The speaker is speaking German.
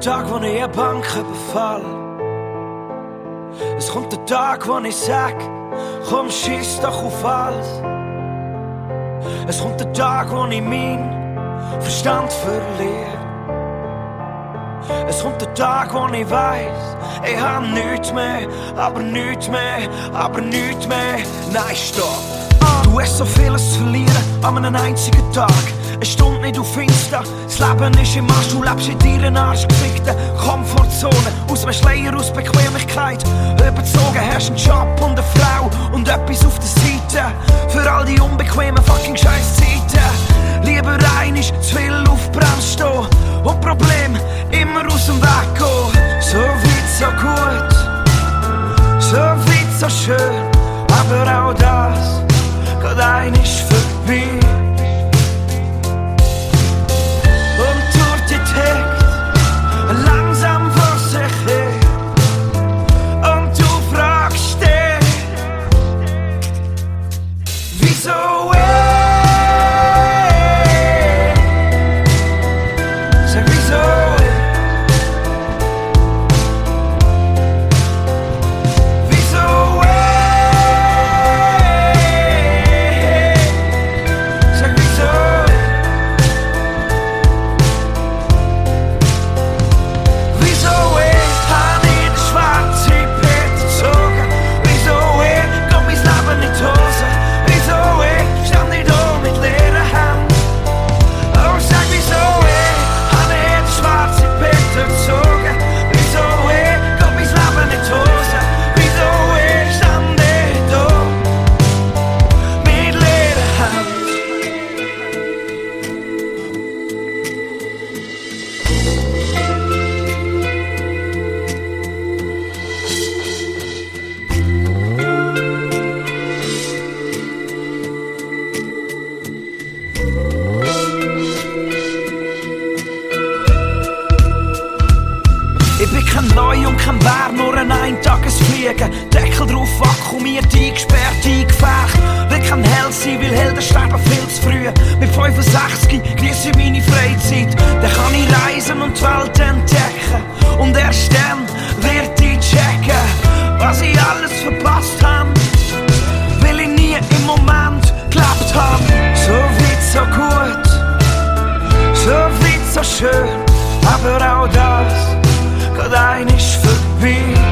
Tag, wo ich eine Bank überfall. Es kommt der Tag, wo ich sag, komm, schiss doch auf alles. Es kommt der Tag, wo ich meinen Verstand verliere. Es kommt der Tag, wo ich weiss, ich hab nichts mehr, aber nichts mehr, aber nichts mehr. Nein, stopp! Du hast so vieles zu verlieren an einem einzigen Tag. Eine Stunde nicht auf Insta, das Leben ist im Arsch, du lebst in deiner arschgefickten Komfortzone. Aus einem Schleier, aus Bequemlichkeit, überzogen hast einen Job und eine Frau und etwas auf der Seite. Für all die unbequemen fucking Scheißzeiten. Lieber einig zu viel auf Bremse stehen und Problem immer aus dem Weg gehen. So weit, so gut, so weit, so schön, aber auch das geht einig vorbei. Und durch die Takt langsam vor sich hin. Und du fragst dich, wieso sag wieso ich bin kein Neu und kein Bär, nur ein Eintagesfliegen. Deckel drauf, vakuumiert, eingesperrt, eingefächt. Will kein Held sein, weil Helden sterben viel zu früh. Mit 65 genieße ich meine Freizeit. Dann kann ich reisen und die Welt entdecken. Und erst dann wird ich checken, was ich alles verpasst habe, weil ich nie im Moment gelebt habe. So weit, so gut, so weit, so schön, aber auch das geht einig vorbei.